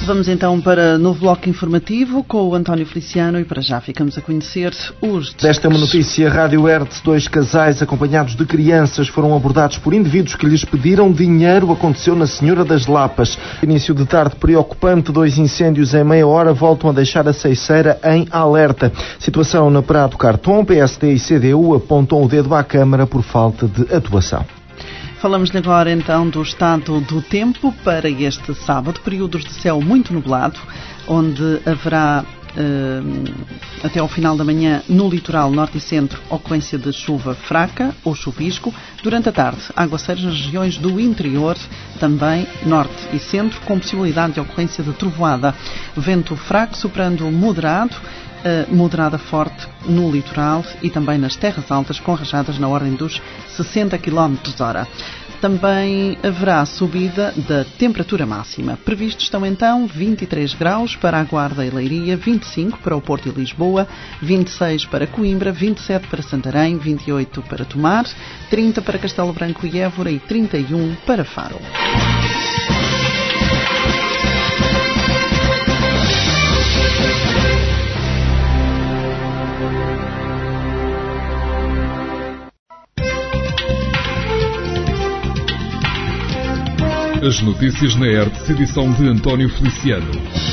Vamos então para novo bloco informativo com o António Feliciano e para já ficamos a conhecer os destaques. Desta uma notícia, Rádio Hertz, 2 casais acompanhados de crianças foram abordados por indivíduos que lhes pediram dinheiro. Aconteceu na Senhora das Lapas. Início de tarde preocupante, 2 incêndios em meia hora voltam a deixar a Ceiceira em alerta. Situação na Praia do Cartão, PSD e CDU apontam o dedo à Câmara por falta de atuação. Falamos agora então do estado do tempo para este sábado, períodos de céu muito nublado, onde haverá até ao final da manhã no litoral norte e centro ocorrência de chuva fraca ou chuvisco. Durante a tarde, aguaceiros nas regiões do interior, também norte e centro, com possibilidade de ocorrência de trovoada. Vento fraco soprando moderado, moderada forte no litoral e também nas terras altas, com rajadas na ordem dos 60 km/h. Também haverá subida da temperatura máxima. Previstos estão então 23 graus para a Guarda e Leiria, 25 para o Porto e Lisboa, 26 para Coimbra, 27 para Santarém, 28 para Tomar, 30 para Castelo Branco e Évora e 31 para Faro. As notícias na Hertz, edição de António Feliciano.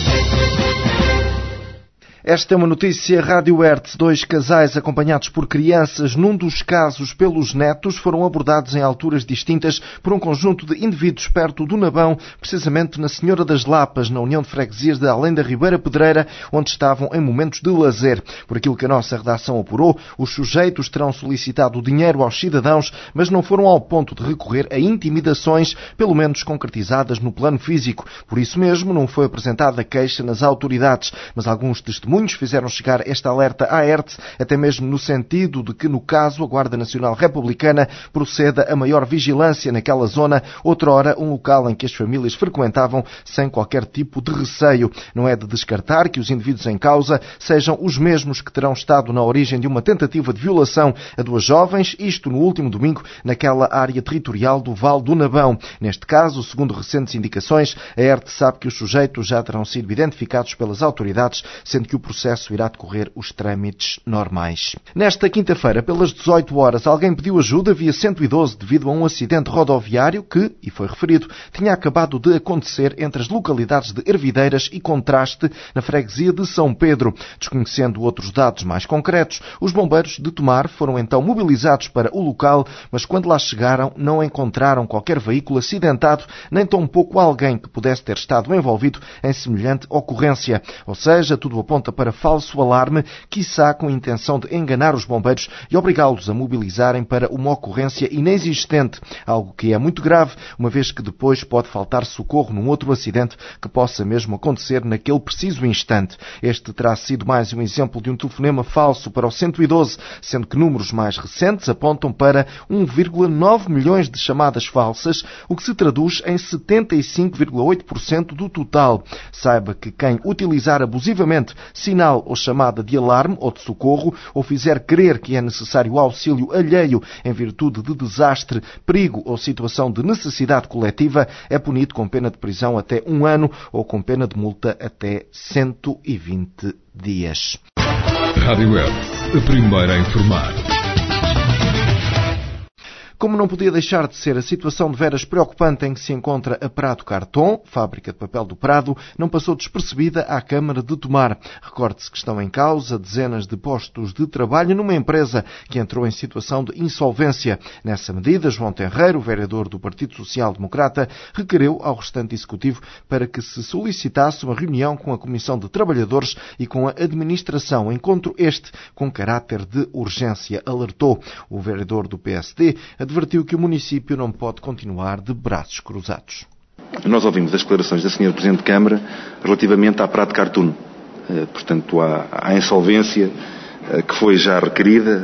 Esta é uma notícia Rádio Hertz. 2 casais acompanhados por crianças, num dos casos pelos netos, foram abordados em alturas distintas por um conjunto de indivíduos perto do Nabão, precisamente na Senhora das Lapas, na União de Freguesias de Além da Ribeira Pedreira, onde estavam em momentos de lazer. Por aquilo que a nossa redação apurou, os sujeitos terão solicitado dinheiro aos cidadãos, mas não foram ao ponto de recorrer a intimidações, pelo menos concretizadas no plano físico. Por isso mesmo, não foi apresentada queixa nas autoridades, mas alguns testemunhos fizeram chegar este alerta à Hertz, até mesmo no sentido de que, no caso, a Guarda Nacional Republicana proceda a maior vigilância naquela zona, outrora um local em que as famílias frequentavam sem qualquer tipo de receio. Não é de descartar que os indivíduos em causa sejam os mesmos que terão estado na origem de uma tentativa de violação a 2 jovens, isto no último domingo, naquela área territorial do Vale do Nabão. Neste caso, segundo recentes indicações, a Hertz sabe que os sujeitos já terão sido identificados pelas autoridades, sendo que o processo irá decorrer os trâmites normais. Nesta quinta-feira, pelas 18 horas, alguém pediu ajuda via 112 devido a um acidente rodoviário que, e foi referido, tinha acabado de acontecer entre as localidades de Hervideiras e Contraste, na freguesia de São Pedro. Desconhecendo outros dados mais concretos, os bombeiros de Tomar foram então mobilizados para o local, mas quando lá chegaram não encontraram qualquer veículo acidentado, nem tampouco alguém que pudesse ter estado envolvido em semelhante ocorrência. Ou seja, tudo aponta para falso alarme, quiçá com a intenção de enganar os bombeiros e obrigá-los a mobilizarem para uma ocorrência inexistente, algo que é muito grave, uma vez que depois pode faltar socorro num outro acidente que possa mesmo acontecer naquele preciso instante. Este terá sido mais um exemplo de um telefonema falso para o 112, sendo que números mais recentes apontam para 1,9 milhões de chamadas falsas, o que se traduz em 75,8% do total. Saiba que quem utilizar abusivamente sinal ou chamada de alarme ou de socorro, ou fizer crer que é necessário auxílio alheio em virtude de desastre, perigo ou situação de necessidade coletiva, é punido com pena de prisão até 1 ano ou com pena de multa até 120 dias. Rádio Hertz, a primeira a informar. Como não podia deixar de ser, a situação de veras preocupante em que se encontra a Prado Cartão, fábrica de papel do Prado, não passou despercebida à Câmara de Tomar. Recorde-se que estão em causa dezenas de postos de trabalho numa empresa que entrou em situação de insolvência. Nessa medida, João Tenreiro, vereador do Partido Social Democrata, requereu ao restante executivo para que se solicitasse uma reunião com a Comissão de Trabalhadores e com a Administração. Encontro este com caráter de urgência, alertou. O vereador do PSD advertiu que o município não pode continuar de braços cruzados. Nós ouvimos as declarações da Sra. Presidente de Câmara relativamente à Prado Cartoon. Portanto, à insolvência que foi já requerida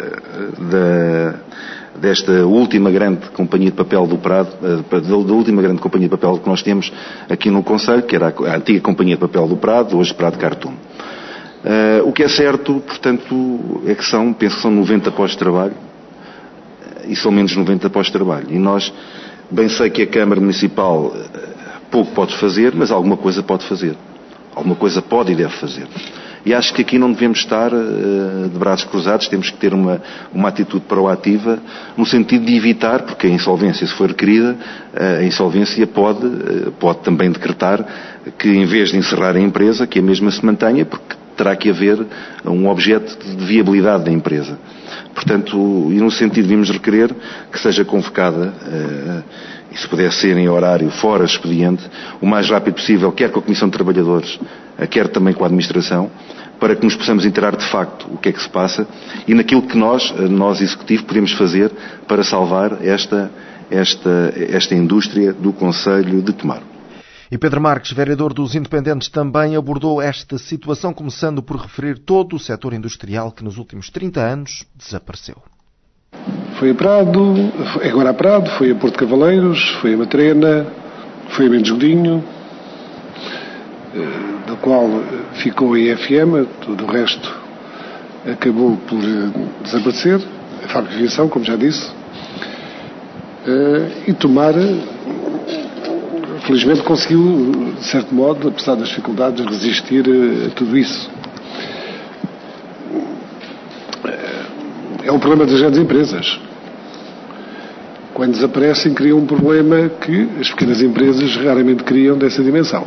desta última grande companhia de papel do Prado, da última grande companhia de papel que nós temos aqui no Concelho, que era a antiga companhia de papel do Prado, hoje Prado Cartoon. O que é certo, portanto, é que penso que são 90 postos de trabalho, e são menos 90 postos de trabalho. E nós, bem sei que a Câmara Municipal pouco podes fazer, mas alguma coisa pode fazer. Alguma coisa pode e deve fazer. E acho que aqui não devemos estar de braços cruzados, temos que ter uma atitude proativa no sentido de evitar, porque a insolvência, se for requerida, a insolvência pode também decretar que, em vez de encerrar a empresa, que a mesma se mantenha, porque terá que haver um objeto de viabilidade da empresa. Portanto, e no sentido devíamos requerer que seja convocada, e se puder ser em horário fora expediente, o mais rápido possível, quer com a Comissão de Trabalhadores, quer também com a Administração, para que nos possamos interar de facto o que é que se passa e naquilo que nós Executivo, podemos fazer para salvar esta indústria do Concelho de Tomar. E Pedro Marques, vereador dos Independentes, também abordou esta situação, começando por referir todo o setor industrial que nos últimos 30 anos desapareceu. Foi a Prado, agora a Prado, foi a Porto Cavaleiros, foi a Matrena, foi a Mendes Godinho, da qual ficou a IFM, todo o resto acabou por desaparecer, a fábrica de aviação, como já disse, e Tomar, felizmente conseguiu, de certo modo, apesar das dificuldades, resistir a tudo isso. É um problema das grandes empresas. Quando desaparecem, criam um problema que as pequenas empresas raramente criam dessa dimensão.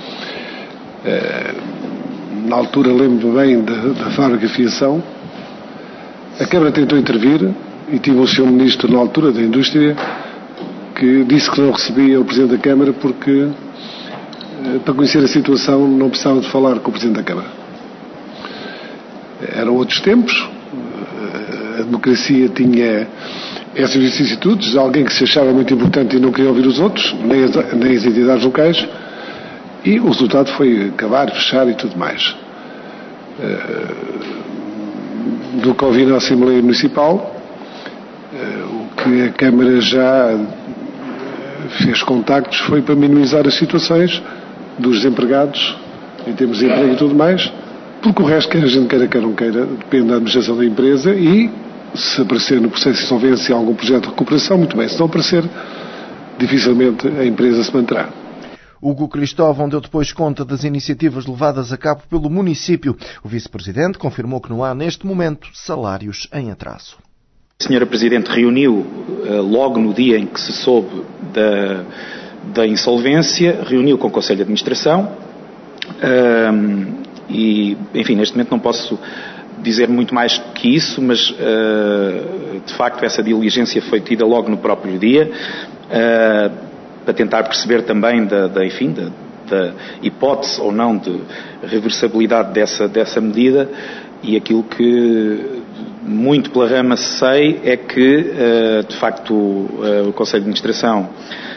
Na altura, lembro-me bem da fábrica de fiação, a Câmara tentou intervir e tive o Sr. Ministro, na altura, da Indústria, que disse que não recebia o Presidente da Câmara porque, para conhecer a situação, não precisava de falar com o Presidente da Câmara. Eram outros tempos. A democracia tinha essas vicissitudes, alguém que se achava muito importante e não queria ouvir os outros, nem as entidades locais, e o resultado foi acabar, fechar e tudo mais. Do que ouvi na Assembleia Municipal, o que a Câmara já fez contactos foi para minimizar as situações dos desempregados, em termos de emprego e tudo mais, porque o resto, quer a gente queira, quer não queira, depende da administração da empresa e, se aparecer no processo de insolvência algum projeto de recuperação, muito bem. Se não aparecer, dificilmente a empresa se manterá. Hugo Cristóvão deu depois conta das iniciativas levadas a cabo pelo município. O vice-presidente confirmou que não há, neste momento, salários em atraso. A senhora Presidente reuniu, logo no dia em que se soube da insolvência, reuniu com o Conselho de Administração e, enfim, neste momento não posso dizer muito mais que isso, mas de facto essa diligência foi tida logo no próprio dia, para tentar perceber também da hipótese ou não de reversibilidade dessa medida, e aquilo que muito pela rama sei é que de facto o Conselho de Administração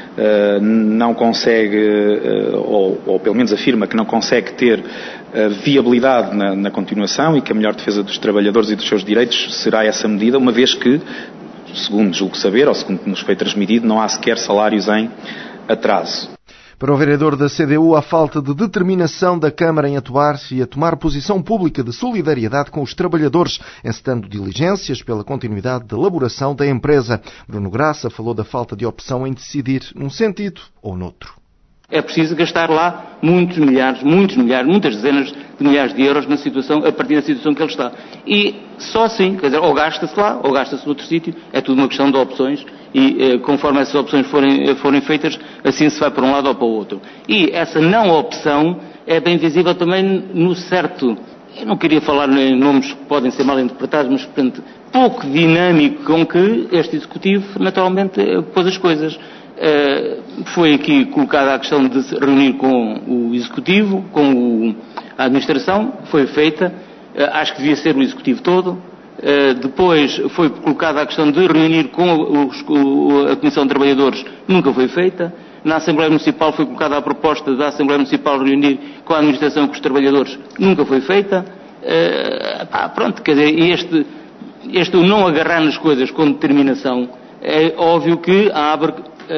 não consegue, ou pelo menos afirma que não consegue ter viabilidade na continuação, e que a melhor defesa dos trabalhadores e dos seus direitos será essa medida, uma vez que, segundo julgo saber, ou segundo nos foi transmitido, não há sequer salários em atraso. Para o vereador da CDU, a falta de determinação da Câmara em atuar e a tomar posição pública de solidariedade com os trabalhadores, encetando diligências pela continuidade da elaboração da empresa. Bruno Graça falou da falta de opção em decidir num sentido ou noutro. É preciso gastar lá muitos milhares, muitas dezenas de milhares de euros a partir da situação que ele está. E só assim, quer dizer, ou gasta-se lá, ou gasta-se noutro sítio, é tudo uma questão de opções, e conforme essas opções forem feitas, assim se vai para um lado ou para o outro. E essa não opção é bem visível também no certo, eu não queria falar em nomes que podem ser mal interpretados, mas, portanto, pouco dinâmico com que este Executivo, naturalmente, pôs as coisas. Foi aqui colocada a questão de se reunir com o Executivo, com a Administração, foi feita, acho que devia ser o Executivo todo. Depois foi colocada a questão de reunir com a Comissão de Trabalhadores, nunca foi feita. Na Assembleia Municipal foi colocada a proposta da Assembleia Municipal reunir com a Administração e com os trabalhadores, nunca foi feita. Pronto, quer dizer, este não agarrar nas coisas com determinação, é óbvio que abre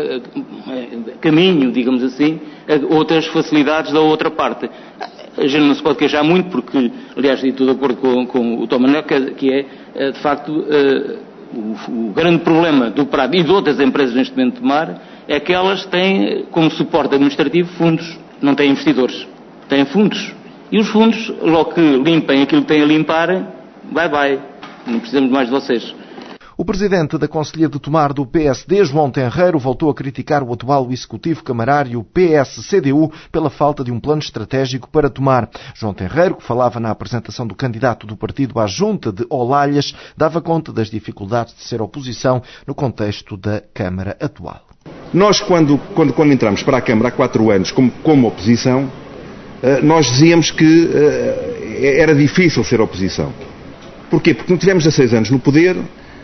caminho, digamos assim, a outras facilidades da outra parte. A gente não se pode queixar muito, porque, aliás, estou de acordo com o Tom Manuel, que é, de facto, o grande problema do Prado e de outras empresas neste momento de Tomar é que elas têm como suporte administrativo fundos, não têm investidores, têm fundos. E os fundos, logo que limpem aquilo que têm a limpar, bye, não precisamos mais de vocês. O presidente da Conselhia de Tomar do PSD, João Tenreiro, voltou a criticar o atual executivo camarário PS-CDU pela falta de um plano estratégico para Tomar. João Tenreiro, que falava na apresentação do candidato do partido à junta de Olalhas, dava conta das dificuldades de ser oposição no contexto da Câmara atual. Nós, quando entramos para a Câmara há 4 anos como oposição, nós dizíamos que era difícil ser oposição. Porquê? Porque não tivemos 16 anos no poder.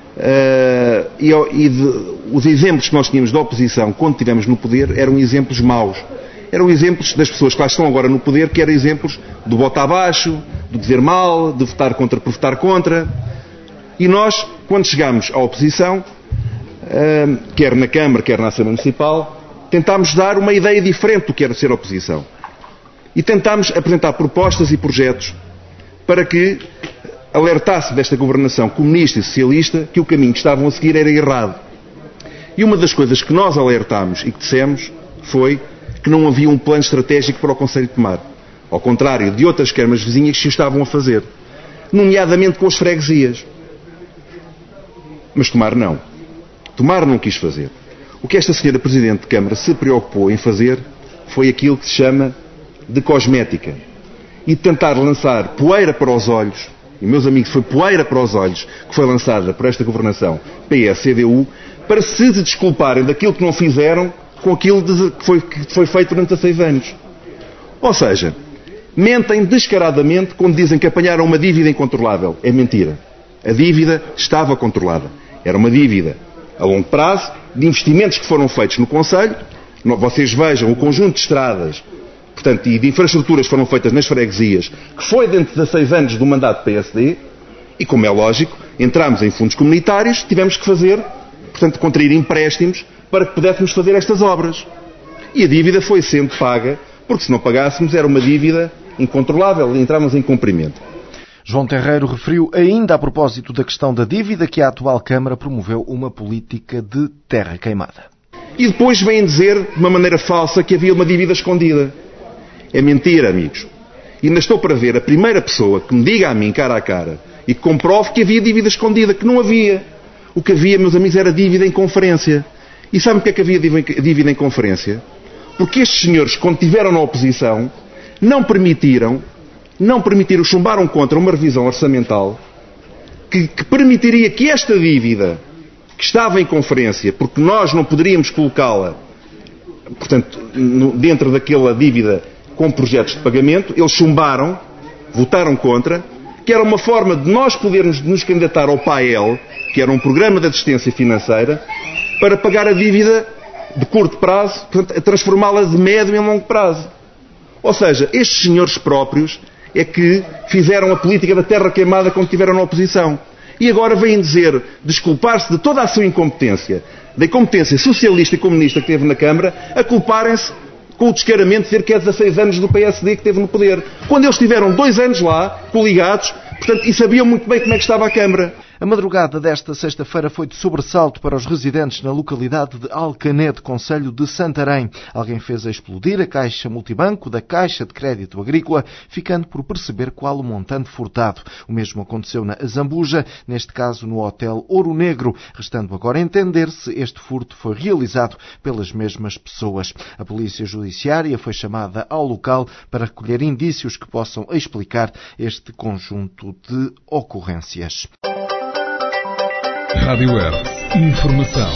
Os exemplos que nós tínhamos de oposição quando estivemos no poder eram exemplos maus. Eram exemplos das pessoas que lá estão agora no poder, que eram exemplos do voto abaixo, do dizer mal, de votar contra por votar contra. E nós, quando chegámos à oposição, quer na Câmara, quer na Assembleia Municipal, tentámos dar uma ideia diferente do que era ser oposição. E tentámos apresentar propostas e projetos para que alertasse desta governação comunista e socialista que o caminho que estavam a seguir era errado. E uma das coisas que nós alertámos e que dissemos foi que não havia um plano estratégico para o Conselho de Tomar. Ao contrário de outras câmaras vizinhas que o estavam a fazer. Nomeadamente com as freguesias. Mas Tomar não. Tomar não quis fazer. O que esta senhora Presidente de Câmara se preocupou em fazer foi aquilo que se chama de cosmética. E de tentar lançar poeira para os olhos. E, meus amigos, foi poeira para os olhos que foi lançada por esta governação PS-CDU para se desculparem daquilo que não fizeram com aquilo que foi feito durante 16 anos. Ou seja, mentem descaradamente quando dizem que apanharam uma dívida incontrolável. É mentira. A dívida estava controlada. Era uma dívida a longo prazo, de investimentos que foram feitos no Conselho. Vocês vejam o conjunto de estradas, portanto, e de infraestruturas que foram feitas nas freguesias, que foi dentro de 16 anos do mandato do PSD, e como é lógico, entramos em fundos comunitários, tivemos que fazer, portanto, contrair empréstimos para que pudéssemos fazer estas obras. E a dívida foi sendo paga, porque se não pagássemos era uma dívida incontrolável e entrávamos em cumprimento. João Tenreiro referiu ainda a propósito da questão da dívida que a atual Câmara promoveu uma política de terra queimada. E depois vêm dizer, de uma maneira falsa, que havia uma dívida escondida. É mentira, amigos. E ainda estou para ver a primeira pessoa que me diga a mim, cara a cara, e que comprove que havia dívida escondida, que não havia. O que havia, meus amigos, era dívida em conferência. E sabem porque é que havia dívida em conferência? Porque estes senhores, quando estiveram na oposição, não permitiram, chumbaram contra uma revisão orçamental que permitiria que esta dívida, que estava em conferência, porque nós não poderíamos colocá-la, portanto, dentro daquela dívida com projetos de pagamento, eles chumbaram, votaram contra, que era uma forma de nós podermos nos candidatar ao PAEL, que era um programa de assistência financeira, para pagar a dívida de curto prazo, portanto, a transformá-la de médio em longo prazo. Ou seja, estes senhores próprios é que fizeram a política da terra queimada quando estiveram na oposição. E agora vêm dizer, desculpar-se de toda a sua incompetência, da incompetência socialista e comunista que teve na Câmara, a culparem-se com o descaramento de dizer que é 16 anos do PSD que teve no poder. Quando eles tiveram 2 anos lá, coligados, portanto, e sabiam muito bem como é que estava a Câmara. A madrugada desta sexta-feira foi de sobressalto para os residentes na localidade de Alcanete, concelho de Santarém. Alguém fez explodir a caixa multibanco da Caixa de Crédito Agrícola, ficando por perceber qual o montante furtado. O mesmo aconteceu na Azambuja, neste caso no Hotel Ouro Negro, restando agora entender se este furto foi realizado pelas mesmas pessoas. A Polícia Judiciária foi chamada ao local para recolher indícios que possam explicar este conjunto de ocorrências. Rádio Hertz. Informação.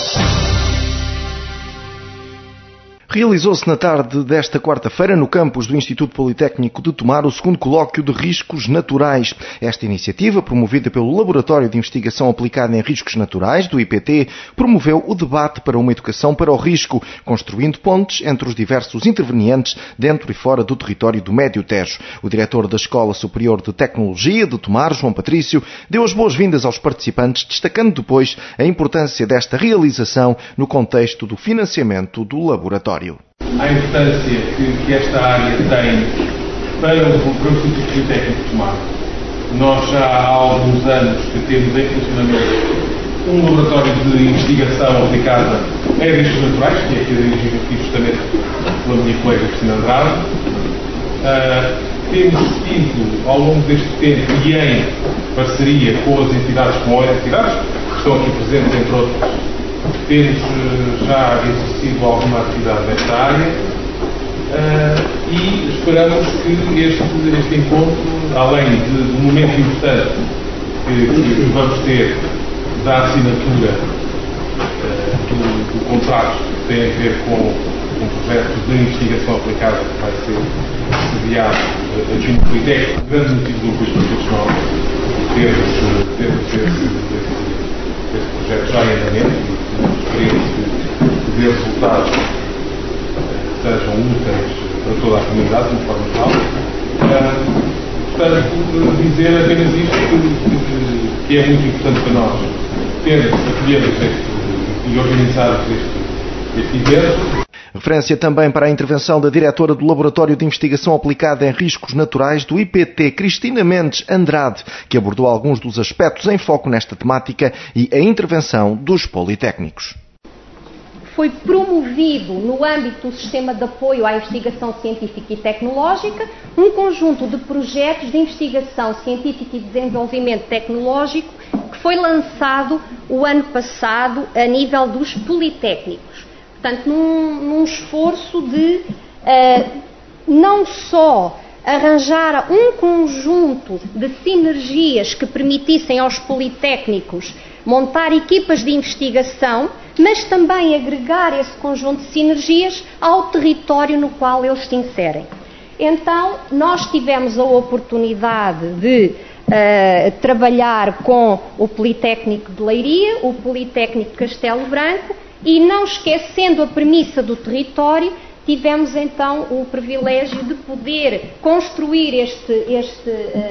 Realizou-se na tarde desta quarta-feira, no campus do Instituto Politécnico de Tomar, o segundo colóquio de riscos naturais. Esta iniciativa, promovida pelo Laboratório de Investigação Aplicada em Riscos Naturais, do IPT, promoveu o debate para uma educação para o risco, construindo pontes entre os diversos intervenientes dentro e fora do território do Médio Tejo. O diretor da Escola Superior de Tecnologia de Tomar, João Patrício, deu as boas-vindas aos participantes, destacando depois a importância desta realização no contexto do financiamento do laboratório. A importância que esta área tem para o Instituto Politécnico de Tomar. Nós já há alguns anos que temos em funcionamento um laboratório de investigação aplicada a riscos naturais, que é aqui dirigido aqui justamente pela minha colega Cristina Andrade. Temos tido, ao longo deste tempo e em parceria com as entidades, que estão aqui presentes, entre outras, temos já exercido alguma atividade nesta área e esperamos que este encontro, além do momento importante que vamos ter da assinatura do contrato que tem a ver com um projeto de investigação aplicada que vai ser sediado aqui no Politécnico, o grande motivo do orgulho para todos nós termos esse projeto já em andamento e queremos que os resultados sejam úteis para toda a comunidade, de uma forma geral. Portanto, dizer apenas isto, que é muito importante para nós acolhermos e organizarmos este evento. Referência também para a intervenção da diretora do Laboratório de Investigação Aplicada em Riscos Naturais do IPT, Cristina Mendes Andrade, que abordou alguns dos aspectos em foco nesta temática e a intervenção dos politécnicos. Foi promovido, no âmbito do Sistema de Apoio à Investigação Científica e Tecnológica, um conjunto de projetos de investigação científica e desenvolvimento tecnológico que foi lançado o ano passado a nível dos politécnicos. Portanto, num esforço de não só arranjar um conjunto de sinergias que permitissem aos politécnicos montar equipas de investigação, mas também agregar esse conjunto de sinergias ao território no qual eles se inserem. Então, nós tivemos a oportunidade de trabalhar com o Politécnico de Leiria, o Politécnico de Castelo Branco, e não esquecendo a premissa do território, tivemos então o privilégio de poder construir este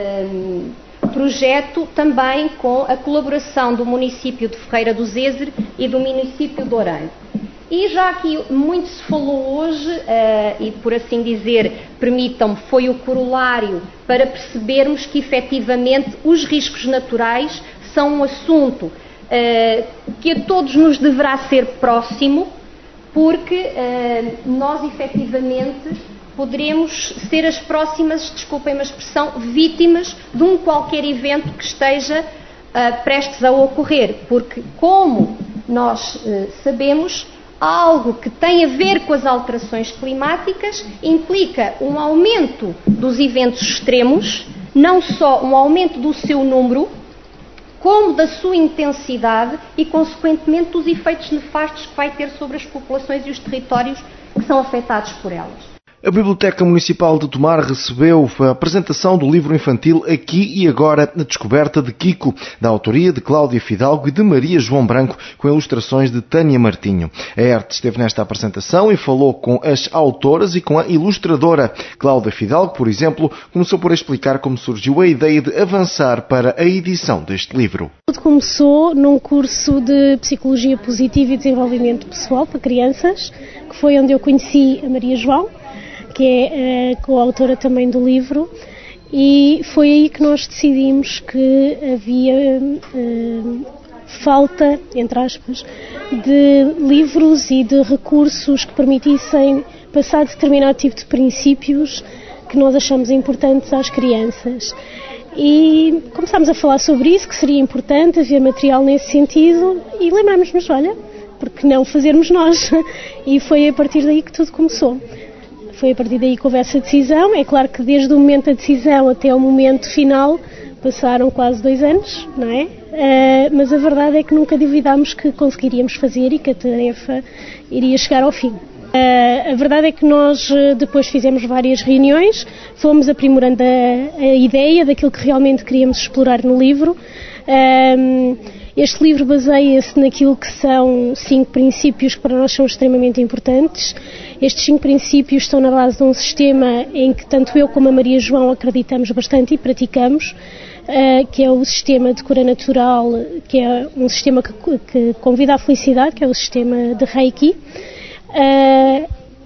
projeto também com a colaboração do município de Ferreira do Zezer e do município de Orange. E já aqui muito se falou hoje, e por assim dizer, permitam-me, foi o corolário para percebermos que efetivamente os riscos naturais são um assunto que a todos nos deverá ser próximo, porque nós efetivamente poderemos ser as próximas, desculpem-me a expressão, vítimas de um qualquer evento que esteja prestes a ocorrer, porque como nós sabemos, algo que tem a ver com as alterações climáticas implica um aumento dos eventos extremos, não só um aumento do seu número, como da sua intensidade e, consequentemente, dos efeitos nefastos que vai ter sobre as populações e os territórios que são afetados por elas. A Biblioteca Municipal de Tomar recebeu a apresentação do livro infantil Aqui e Agora, a descoberta de Kiko, da autoria de Cláudia Fidalgo e de Maria João Branco, com ilustrações de Tânia Martinho. A ERT esteve nesta apresentação e falou com as autoras e com a ilustradora. Cláudia Fidalgo, por exemplo, começou por explicar como surgiu a ideia de avançar para a edição deste livro. Tudo começou num curso de Psicologia Positiva e Desenvolvimento Pessoal para crianças, que foi onde eu conheci a Maria João, que é a coautora também do livro, e foi aí que nós decidimos que havia falta, entre aspas, de livros e de recursos que permitissem passar determinado tipo de princípios que nós achamos importantes às crianças. E começámos a falar sobre isso, que seria importante haver material nesse sentido, e lembrámos-nos, olha, porque não fazermos nós? E foi a partir daí que tudo começou. Foi a partir daí que houve essa decisão. É claro que desde o momento da decisão até o momento final passaram quase 2 anos, não é? Mas a verdade é que nunca duvidámos que conseguiríamos fazer e que a tarefa iria chegar ao fim. A verdade é que nós depois fizemos várias reuniões, fomos aprimorando a ideia daquilo que realmente queríamos explorar no livro. Este livro baseia-se naquilo que são 5 princípios que para nós são extremamente importantes. Estes 5 princípios estão na base de um sistema em que tanto eu como a Maria João acreditamos bastante e praticamos, que é o sistema de cura natural, que é um sistema que convida à felicidade, que é o sistema de Reiki.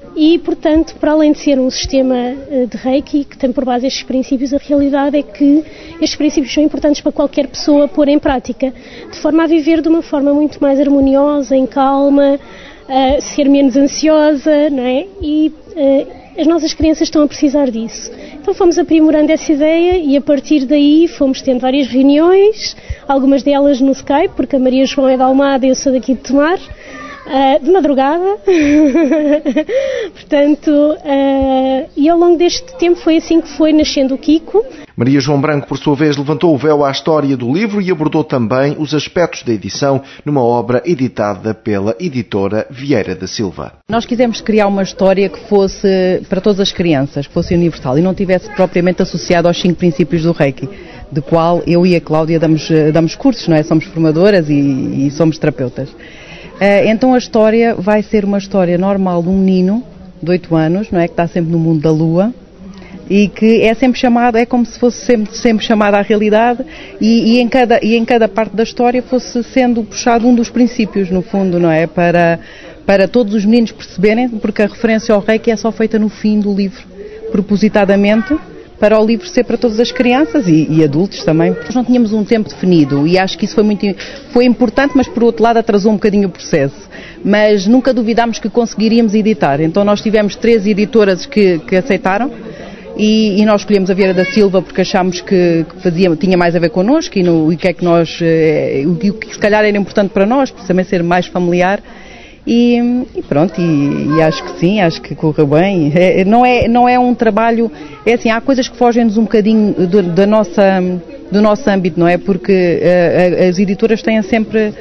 e, portanto, para além de ser um sistema de Reiki que tem por base estes princípios, a realidade é que estes princípios são importantes para qualquer pessoa pôr em prática, de forma a viver de uma forma muito mais harmoniosa, em calma, ser menos ansiosa, não é? E as nossas crianças estão a precisar disso. Então fomos aprimorando essa ideia e a partir daí fomos tendo várias reuniões, algumas delas no Skype, porque a Maria João é da Almada e eu sou daqui de Tomar, de madrugada. Portanto, e ao longo deste tempo foi assim que foi nascendo o Kiko. Maria João Branco, por sua vez, levantou o véu à história do livro e abordou também os aspectos da edição numa obra editada pela editora Vieira da Silva. Nós quisemos criar uma história que fosse para todas as crianças, que fosse universal e não tivesse propriamente associado aos 5 princípios do Reiki, de qual eu e a Cláudia damos cursos, não é? Somos formadoras e somos terapeutas. Então a história vai ser uma história normal de um menino de 8 anos, não é? Que está sempre no mundo da lua e que é sempre chamado, é como se fosse sempre chamado à realidade e em cada parte da história fosse sendo puxado um dos princípios, no fundo, não é? Para todos os meninos perceberem, porque a referência ao Reiki é só feita no fim do livro, propositadamente, para o livro ser para todas as crianças e adultos também. Nós não tínhamos um tempo definido e acho que isso foi importante, mas por outro lado atrasou um bocadinho o processo. Mas nunca duvidámos que conseguiríamos editar. Então nós tivemos 3 editoras que aceitaram e nós escolhemos a Vieira da Silva porque achámos que tinha mais a ver connosco e o que é que nós, o que se calhar era importante para nós, para também ser mais familiar. E pronto, e acho que sim, acho que correu bem. Não é um trabalho, é assim, há coisas que fogem-nos um bocadinho do nosso âmbito, não é? Porque as editoras têm sempre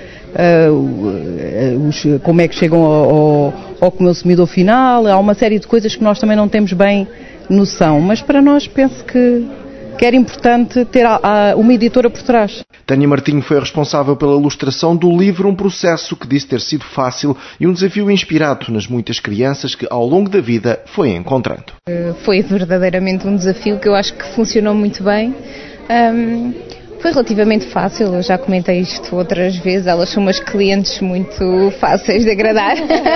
como é que chegam ao consumidor final, há uma série de coisas que nós também não temos bem noção, mas para nós penso que era importante ter uma editora por trás. Tânia Martinho foi a responsável pela ilustração do livro, um processo que disse ter sido fácil e um desafio inspirado nas muitas crianças que ao longo da vida foi encontrando. Foi verdadeiramente um desafio que eu acho que funcionou muito bem. Foi relativamente fácil, eu já comentei isto outras vezes, elas são umas clientes muito fáceis de agradar.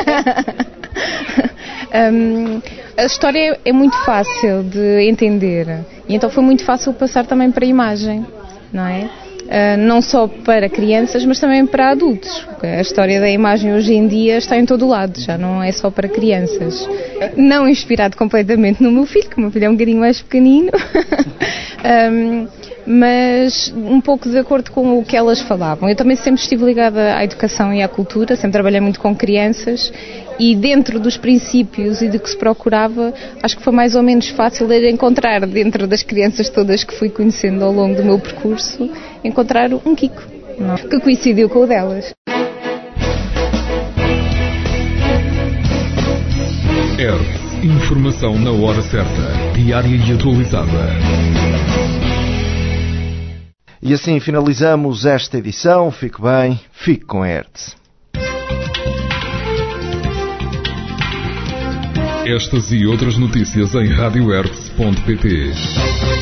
A história é muito fácil de entender e então foi muito fácil passar também para a imagem, não é? Não só para crianças, mas também para adultos. A história da imagem hoje em dia está em todo o lado, já não é só para crianças. Não inspirado completamente no meu filho, que o meu filho é um bocadinho mais pequenino, mas um pouco de acordo com o que elas falavam. Eu também sempre estive ligada à educação e à cultura, sempre trabalhei muito com crianças e dentro dos princípios e do que se procurava, acho que foi mais ou menos fácil de encontrar dentro das crianças todas que fui conhecendo ao longo do meu percurso, encontrar um Kiko, que coincidiu com o delas. Informação na hora certa, diária e atualizada. E assim finalizamos esta edição. Fique bem, fique com a Hertz. Estas e outras notícias em radiohertz.pt.